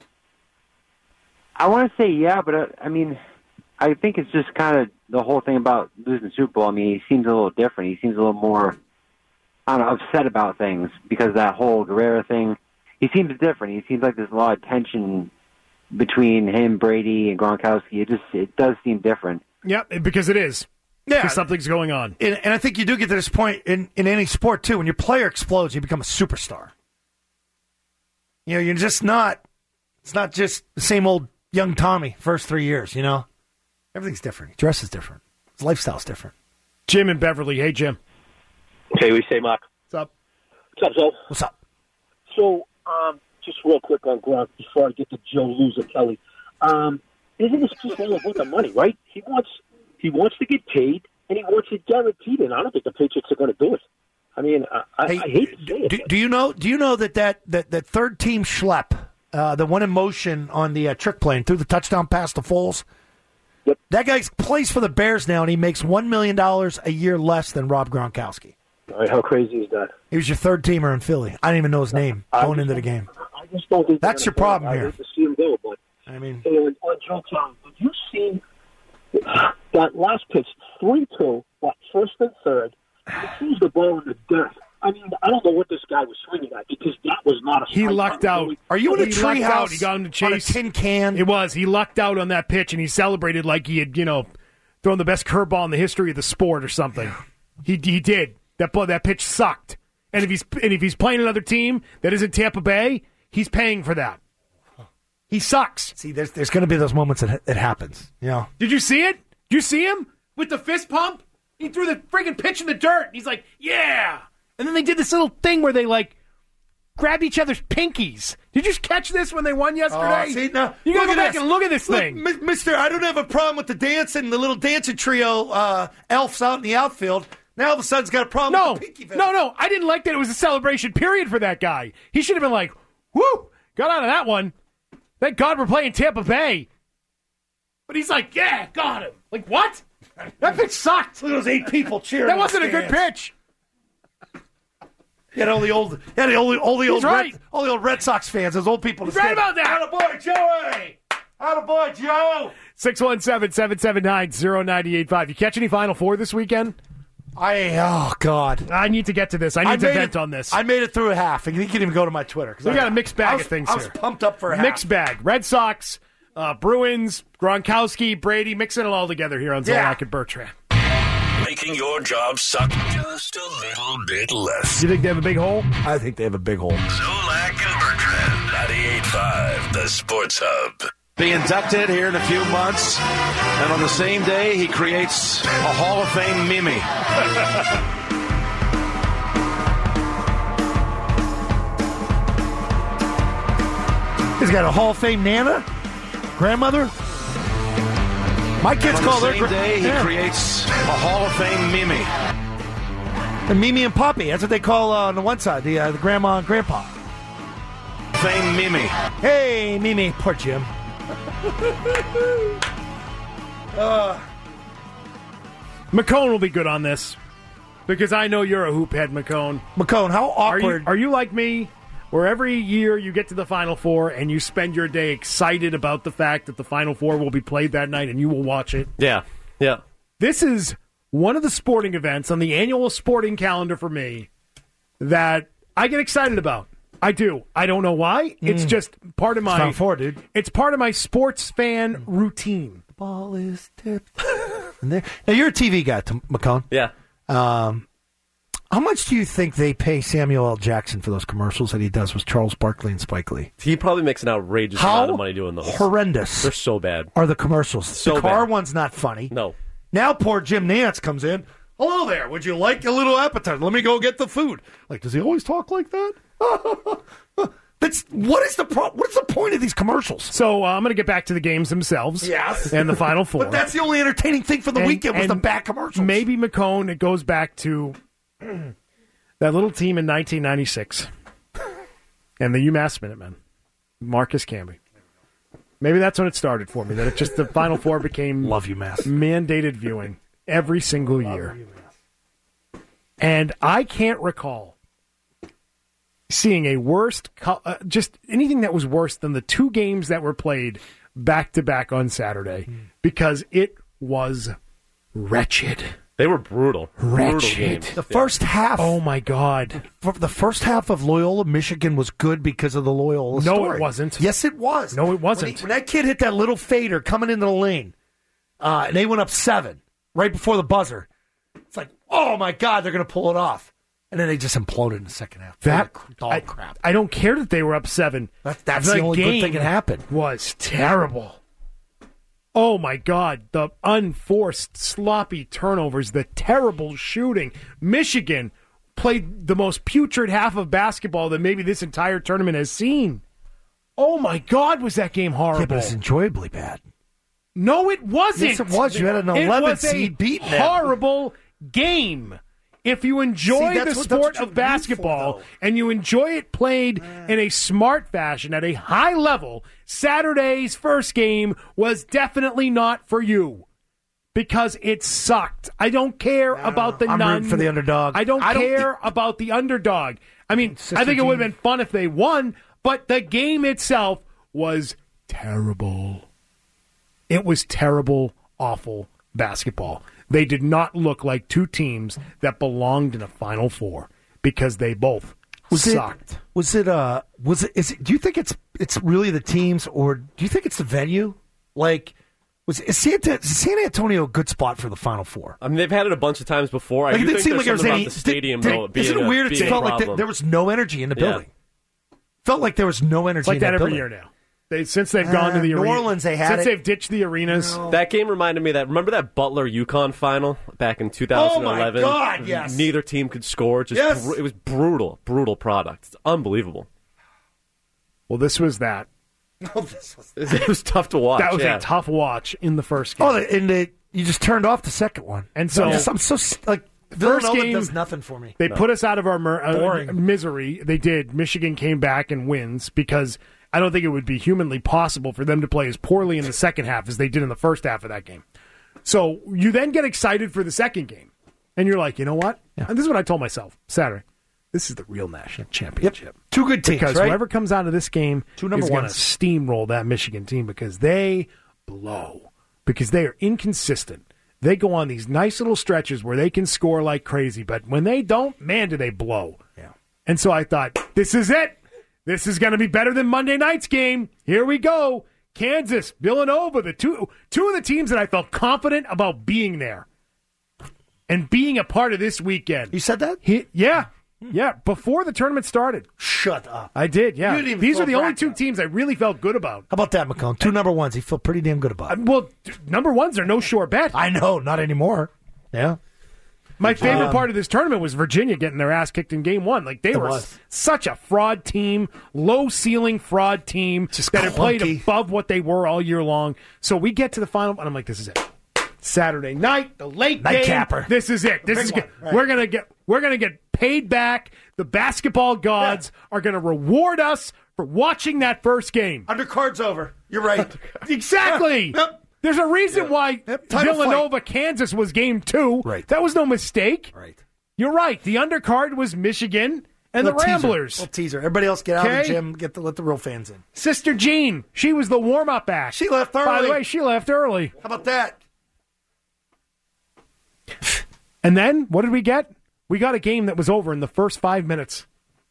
I want to say yeah, but uh, I mean, I think it's just kind of the whole thing about losing the Super Bowl. I mean, he seems a little different. He seems a little more, I don't know, upset about things because of that whole Guerrero thing. He seems different. He seems like there's a lot of tension between him, Brady, and Gronkowski. It just it does seem different. Yeah, because it is. Yeah, because something's going on. And, and I think you do get to this point in, in any sport, too. When your player explodes, you become a superstar. You know, you're just not, it's not just the same old young Tommy first three years, you know? Everything's different. His dress is different. His lifestyle's different. Jim in Beverly. Hey, Jim. Hey, we say, Mark. What's up? What's up, Joe? What's up? So, um, just real quick on Gronk before I get to Joe Loser Kelly. Um, isn't this just all about the money, right? He wants he wants to get paid, and he wants it guaranteed, and I don't think the Patriots are going to do it. I mean, I, I, Hey, I hate to say it. Do, but- do you know? Do you know that that that, that third team schlep, uh, the one in motion on the uh, trick play and threw the touchdown pass to Foles? Yep. That guy plays for the Bears now, and he makes one million dollars a year less than Rob Gronkowski. All right, how crazy is that? He was your third teamer in Philly. I didn't even know his name I going just- into the game. I just don't think That's they're your gonna problem go. here. I hate to see him go, but I mean, hey, on, on Joe Kelly, did you see that last pitch, three two, what, first and third? He threw the ball in the dirt. I mean, I don't know what this guy was swinging at because that was not a. He strike. lucked out. Are you in a He lucked out. treehouse He got him to chase. on a tin can? It was. He lucked out on that pitch, and he celebrated like he had, you know, thrown the best curveball in the history of the sport or something. He he did. That ball, that pitch sucked. And if he's and if he's playing another team that isn't Tampa Bay, he's paying for that. He sucks. See, there's there's going to be those moments that it happens. You know, Did you see it? Did you see him with the fist pump? He threw the friggin' pitch in the dirt. He's like, yeah. And then they did this little thing where they like grabbed each other's pinkies. Did you catch this when they won yesterday? Oh, see, now, you gotta look go at back this. and look at this Look, thing. Mi- Mister, I don't have a problem with the dancing, the little dancing trio, uh, elves out in the outfield. Now all of a sudden, he's got a problem No, with the pinky. no, no. I didn't like that it was a celebration period for that guy. He should have been like, whoo, got out of that one. Thank God we're playing Tampa Bay. But he's like, yeah, got him. Like, what? That pitch sucked. Look at those eight people cheering. That in the wasn't a good stands. pitch. You had all the old, you had the old, all the old, He's right. Red, all the old Red Sox fans, those old people. in the He's right stands. about that. Attaboy, Joey. Attaboy, Joe. six one seven, seven seven nine, zero nine eight five. You catch any Final Four this weekend? I oh god. I need to get to this. I need I to made vent it- on this. I made it through a half. And you can even go to my Twitter. 'cause We I- got a mixed bag I was, of things I was here. pumped up for a half. Mixed bag. Red Sox, uh, Bruins, Gronkowski, Brady, mixing it all together here on Zolak Yeah. and Bertrand. Making your job suck just a little bit less. You think they have a big hole? I think they have a big hole. Zolak and Bertrand, ninety-eight point five, the Sports Hub. Be inducted here in a few months, and on the same day, he creates a Hall of Fame Mimi. He's got a Hall of Fame Nana? Grandmother? My kids on call the their same gra- day, he yeah. creates a Hall of Fame Mimi. And Mimi and Poppy. That's what they call uh, on the one side, the, uh, the grandma and grandpa. Fame Mimi. Hey, Mimi. Poor Jim. uh, McCone will be good on this because I know you're a hoop head, McCone. McCone, how Are you, awkward. are you like me, where every year you get to the Final Four and you spend your day excited about the fact that the Final Four will be played that night and you will watch it? Yeah, yeah. This is one of the sporting events on the annual sporting calendar for me that I get excited about. I do. I don't know why. It's Mm. just part of my Final Four, dude. It's part of my sports fan routine. The ball is tipped. And there. Now, you're a T V guy, T- McCone. Yeah. Um, how much do you think they pay Samuel L. Jackson for those commercials that he does with Charles Barkley and Spike Lee? He probably makes an outrageous How amount of money doing those. horrendous They're so bad. are the commercials. So the car bad. one's not funny. No. Now poor Jim Nantz comes in. Hello there. Would you like a little appetizer? Let me go get the food. Like, does he always talk like that? That's what is the pro- what is the point of these commercials? So uh, I'm going to get back to the games themselves. Yes. And the Final Four. But that's the only entertaining thing for the And- weekend was the and bad commercials. Maybe McCone, it goes back to that little team in nineteen ninety-six and the UMass Minutemen, Marcus Camby. Maybe that's when it started for me, that it just the Final Four became Love UMass. mandated viewing every single year. And I can't recall seeing a worst, co- uh, just anything that was worse than the two games that were played back to back on Saturday because it was wretched. They were brutal. Brutal Wretched. games. The first half. Oh my God! For the first half of Loyola, Michigan was good because of the Loyola No, story. it wasn't. Yes, it was. No, it When, wasn't. he- when that kid hit that little fader coming into the lane, uh, and they went up seven right before the buzzer, it's like, oh my God, they're going to pull it off. And then they just imploded in the second half. That dog I, crap. I don't care that they were up seven. That, that's the, only good game thing that happened. Was terrible. Oh my God! The unforced, sloppy turnovers, the terrible shooting. Michigan played the most putrid half of basketball that maybe this entire tournament has seen. Oh my God! Was that game horrible? Yeah, but it's enjoyably bad. No, it wasn't. Yes, it was. You had an It eleven was a seed beating them. horrible game. If you enjoy See, the that's what- that's sport what you of root basketball for, and you enjoy it played in a smart fashion at a high level, Saturday's first game was definitely not for you because it sucked. I don't care about the I'm none. rooting for the underdog. I don't I don't care about the underdog. I mean, Sister I think it would have Jean. been fun if they won, but the game itself was terrible. It was terrible, awful basketball. They did not look like two teams that belonged in a Final Four because they both Was sucked. it? Was it? Uh, was it? Is it? Do you think it's? It's really the teams, or do you think it's the venue? Like, was is San, is San Antonio a good spot for the Final Four? I mean, they've had it a bunch of times before. I Like, do it didn't think seem there's like there was something any. about the stadium, did- though, did- being isn't it a, weird? It being a felt like problem. there, there was no energy in the Yeah. building. Felt like there was no energy. It's like in that that every building. year now. They, since they've gone Uh, to the New arena, Orleans, they had since it. they've ditched the arenas. That game reminded me of that. Remember that Butler UConn final back in two thousand eleven? Oh, my God, yes. Neither team could score. Just Yes. bru- it was brutal, brutal product. It's unbelievable. Well, this was that. Oh, this was- It was tough to watch. That was yeah. a tough watch in the first game. Oh, and they, you just turned off the second one, And so- I'm, just, I'm so s- like First Villanova game, does nothing for me. They No. put us out of our mer- uh, Boring. misery. They did. Michigan came back and wins because I don't think it would be humanly possible for them to play as poorly in the second half as they did in the first half of that game. So you then get excited for the second game, and you're like, you know what? And this is what I told myself Saturday. This is the real national championship. Two good teams, Because right? whoever comes out of this game Two number is going to ones. steamroll that Michigan team because they blow. Because they are inconsistent. they go on these nice little stretches where they can score like crazy, but when they don't, man, do they blow. Yeah. And so I thought, this is it. This is going to be better than Monday night's game. Here we go. Kansas, Villanova, the two two of the teams that I felt confident about being there and being a part of this weekend. You said that? He, yeah. Yeah, before the tournament started. Shut up. I did, yeah. You didn't even These throw are the only bracket two up. teams I really felt good about. How about that, McCone? Two number ones. You feel pretty damn good about. Uh, well, d- number ones are no sure bet. I know, not anymore. Yeah. My favorite Um, part of this tournament was Virginia getting their ass kicked in game one. Like, they It were was. s- such a fraud team, low-ceiling fraud team Just that had played clunky. above what they were all year long. So we get to the final, and I'm like, this is it. Saturday night, the late game. Nightcapper. This is it. This Big is one, good. right. We're gonna get. We're gonna get paid back. The basketball gods are gonna reward us for watching that first game. Undercard's over. You're right. Exactly. Yep. There's a reason why Yep. Title Villanova, Kansas was game two. Right. That was no mistake. Right. You're right. The undercard was Michigan and Little the teaser. Ramblers. Little teaser. Everybody else get out of the Okay. gym. Get the, let the real fans in. Sister Jean, she was the warm-up act. She left By the early. way, she left early. How about that? And then, what did we get? We got a game that was over in the first five minutes.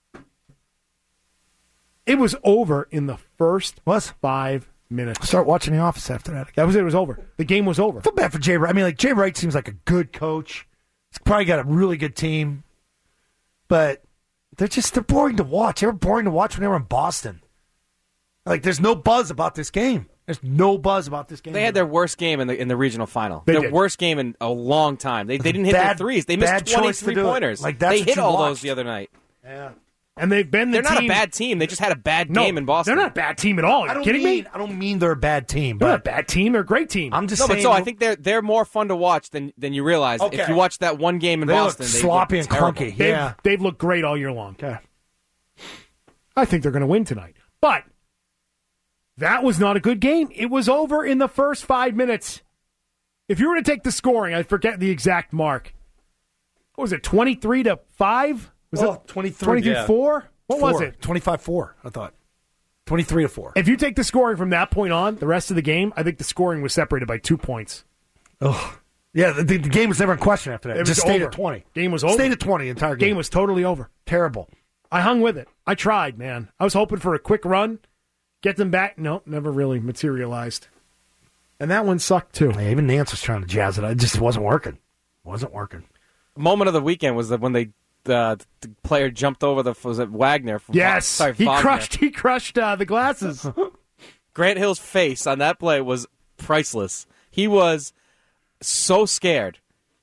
It was over in the first Was? five minutes. Start watching The Office after that. That was it. It was over. The game was over. I feel bad for Jay Wright. I mean, like, Jay Wright seems like a good coach. He's probably got a really good team. But they're just, they're boring to watch. They were boring to watch when they were in Boston. Like, there's no buzz about this game. There's no buzz about this game. They had their worst game in the in the regional final. They their did. worst game in a long time. They they didn't hit Bad- their threes. They bad missed choice to twenty-three do it. pointers. Like, that's they what hit you all watched. those the other night. Yeah. And they've been the They're not team. a bad team. They just had a bad No, game in Boston. They're not a bad team at all. Are I you don't kidding mean, me? I don't mean they're a bad team, They're not a but bad team. They're a great team. I'm just No, saying. but so I think they're they're more fun to watch than than you realize. Okay. If you watch that one game in They look Boston, they sloppy look and terrible. clunky. They've, Yeah. they've looked great all year long. Okay. I think they're going to win tonight. But that was not a good game. It was over in the first five minutes. If you were to take the scoring, I forget the exact mark. What was it, twenty-three to five? Was Oh, it twenty-three. twenty-three Yeah. four? What was Four. it? twenty-five four, I thought. twenty-three to four. If you take the scoring from that point on, the rest of the game, I think the scoring was separated by two points. Oh, yeah. The, the game was never in question after that. It It was just stayed over. at twenty. Game was over. Stayed at twenty the entire game. Game was totally over. terrible. I hung with it. I tried, man. I was hoping for a quick run, get them back. No, never really materialized. And that one sucked too. Yeah, even Nance was trying to jazz it. It just wasn't working. Wasn't working. Moment of the weekend was that when they uh, the player jumped over the was it Wagner? From, Yes, sorry, he Wagner. crushed. He crushed uh, the glasses. Grant Hill's face on that play was priceless. He was so scared.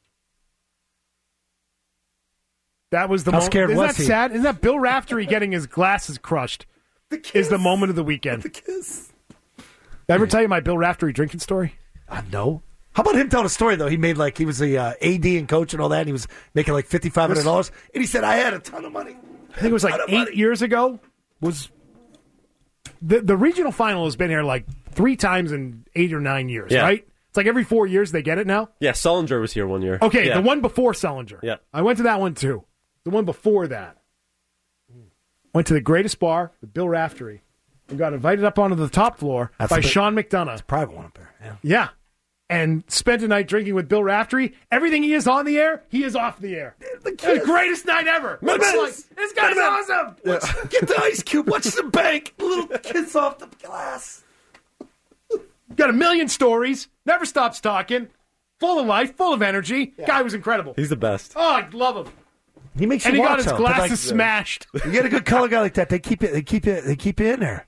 That was the How moment. scared Isn't was that he? sad? Isn't that Bill Raftery getting his glasses crushed? Is the moment of the weekend. The kiss. Did I ever tell you my Bill Raftery drinking story? Uh, no. How about him telling a story, though? He made like, he was the uh, A D and coach and all that, and he was making like five thousand five hundred dollars. And he said, I had a ton of money. I think it was like Ton of eight money. years ago. Was the the regional final has been here like three times in eight or nine years, Yeah. right? It's like every four years they get it now. Yeah, Sullinger was here one year. Okay, Yeah. the one before Sullinger. Yeah. I went to that one too. The one before that. Went to the greatest bar with Bill Raftery and got invited up onto the top floor That's by a bit- Sean McDonough. Private one up there. Yeah. Yeah. And spent a night drinking with Bill Raftery. Everything he is on the air, he is off the air. The, the greatest night ever. It's like, this guy's awesome. Get the ice cube. Watch the bank. A little kiss off the glass. Got a million stories. Never stops talking. Full of life. Full of energy. Guy was incredible. He's the best. Oh, I love him. He makes And you he got watch, his though, 'cause, glasses like, smashed. You get a good color guy like that. They keep it. They keep it. They keep it in there.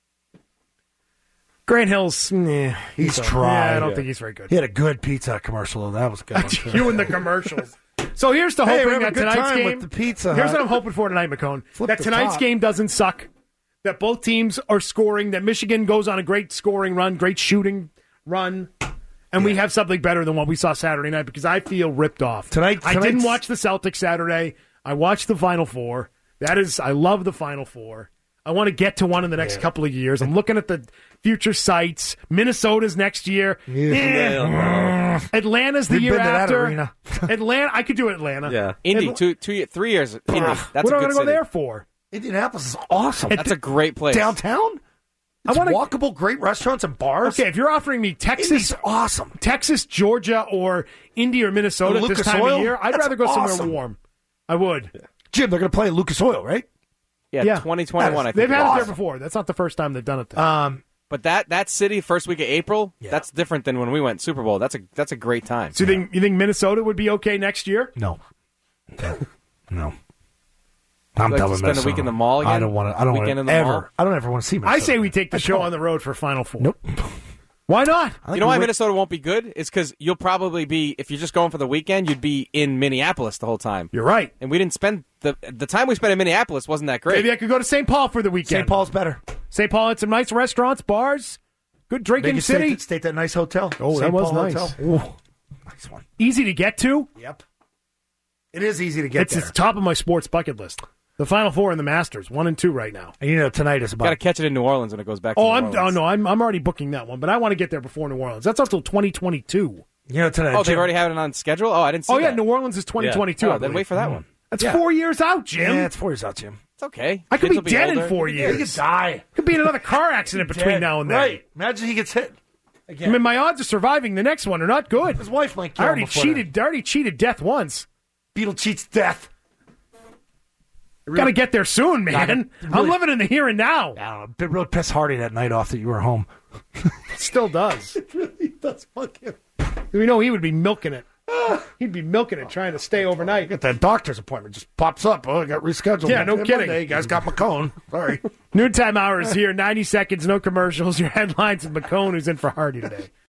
Grant Hill's, nah, He's a- tried. Yeah, I don't think he's very good. He had a good pizza commercial, though. That was a good. One, too. You and the commercials. So here's the Hey, we're hoping having that a good tonight's time game. with the Pizza Here's Hut. what I'm hoping for tonight, McCone. Flip that the tonight's top. game doesn't suck. That both teams are scoring. That Michigan goes on a great scoring run, great shooting run, and we have something better than what we saw Saturday night. Because I feel ripped off Tonight- I didn't tonight's- watch the Celtics Saturday. I watched the Final Four. That is, I love the Final Four. I want to get to one in the next couple of years. I'm looking at the future sites. Minnesota's next year. Eh. Atlanta's the We've year been to that after. arena. Atlanta, I could do Atlanta. Yeah. Indy, Atl- two, two, three years. Indy. That's what a am I good going to go city. there for? Indianapolis is awesome. That's a great place. Downtown. It's I wanna, walkable, great restaurants and bars. Okay, if you're offering me Texas, Indy's awesome. Texas, Georgia, or Indy or Minnesota at this Lucas time Oil? of year, I'd That's rather go awesome. somewhere warm. I would. Jim, they're going to play at Lucas Oil, right? Yeah, twenty twenty-one. I think They've had was. it there before. That's not the first time they've done it there. Um, But that that city first week of April, that's different than when we went Super Bowl. That's a that's a great time. So you think you think Minnesota would be okay next year? No. No. Would I'm you like done to with spend a Minnesota. week in the mall again? I don't want to. I don't Weekend want in to the ever. mall? I don't ever want to see Minnesota. I say we take the show on the road for Final Four. Nope. Why not? You know why Minnesota won't be good? It's because you'll probably be, if you're just going for the weekend, you'd be in Minneapolis the whole time. You're right. And we didn't spend, the the time we spent in Minneapolis wasn't that great. Maybe I could go to Saint Paul for the weekend. Saint Paul's better. Saint Paul had some nice restaurants, bars, good drinking Vegas city. Stayed, stayed at that nice hotel. Oh, that Saint was Paul nice. Hotel. Ooh, nice one. Easy to get to. Yep. It is easy to get It's, there. it's top of my sports bucket list. The Final Four and the Masters, one and two right now. And you know, tonight is about. Got to catch it in New Orleans when it goes back to Oh, New I'm Orleans. oh no, I'm I'm already booking that one, but I want to get there before New Orleans. That's until twenty twenty-two. You know, tonight. Oh, Jim, they've already had it on schedule? Oh, I didn't see Oh yeah, that. New Orleans is twenty twenty-two. Oh, I then believe. wait for that one. That's Yeah. four years out, Jim. Yeah, it's four years out, Jim. It's okay. I could Kids be will dead in older. four He years. could die. Could be in another car accident between Dead. now and then. Right. Imagine he gets hit. I Again. mean, my odds of surviving the next one are not good. His wife might kill I already him before cheated. I already cheated death once. Beetle cheats death. Got to get there soon, man. Really- I'm living in the here and now. I don't know. It really pissed Hardy that night off that you were home. It still does. It really does fuck him. We know he would be milking it. He'd be milking it, trying to stay overnight. Get that doctor's appointment just pops up. Oh, I got rescheduled. Yeah, no Monday. kidding. You guys got McCone. Sorry. Noontime hour is here. ninety seconds, no commercials. Your headlines with McCone, who's in for Hardy today.